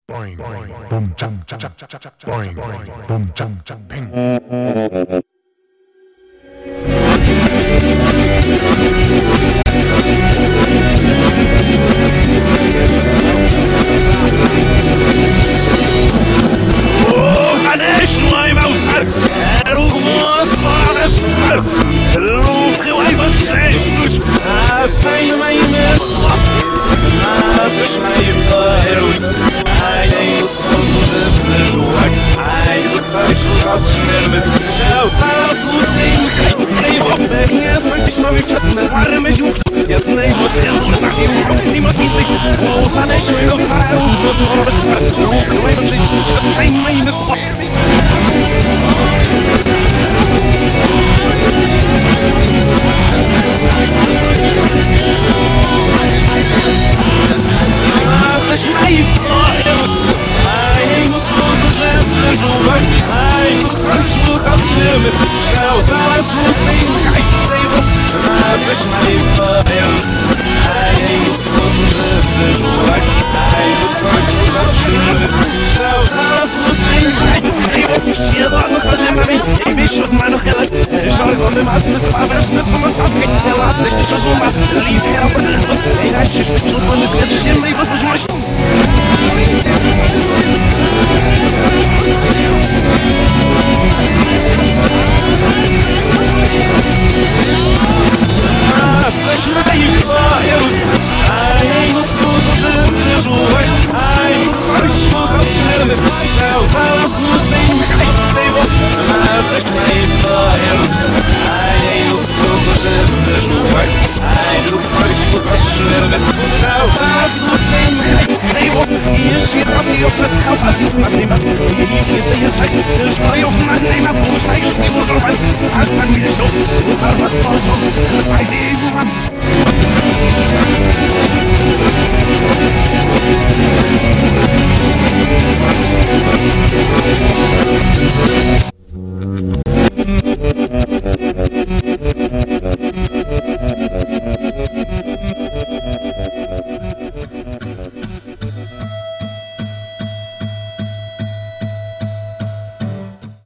Boing, boing, boom, chang, chang, chang, chang, chang, boing, boing, boom, chang, chang, ping. معليش الله يبوسر روح مصار السر روح غوايبة تشعيش عالسين ما يمسطح الناس اش ما يبطاهروي عايني يصفر مجد جواك عايني بتفرش وغط شنرمت شاو صار صوتي مخيب سنيبو يا سنتش ما بيكتس نزعر مجيوك يا سنيبو سيزل نحكي وحبسني مستيطي وطانيش ويلو صار وتصور بشفر روح غوايبة تشعيش عالسين ما يمسطح Nossas meio ai, no sul do gente jovem, ai, no trecho do calcime, já os azul tem cai stable, nossas meio ai, no sul do gente jovem, ai, no trecho do calcime, já os azul tem cai stable, cheio no problema bem, e bicho de mano que ela joga no máximo de palavras no como sabe, ela se deixa jogar, livre para desmontar, e as suspeitos quando queres ser meio dos mais Nossas meio correu, ai, no sul do gente jovem, ai, no trecho do calcime, já os azul tem cai stable, nossas meio correu, ai, no sul do gente jovem, ai, no trecho do calcime, já os azul tem cai stable, e a gira veio para cá, assim, mas nem mais, e daí a sair, escolheu, mas nem mais, vamos lá, escolheu, não vai, sabe, me deixou, o barba só, vai, nem mais.